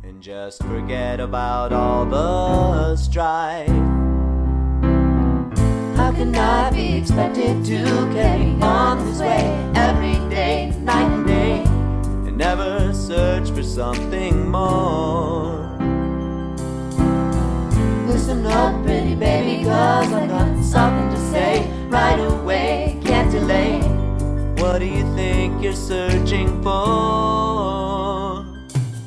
and just forget about all the strife. How can I be expected to carry on this way every day, night and day, and never search for something more? Listen up, pretty baby, 'cause I've got something to say right away, can't delay. What do you think you're searching for?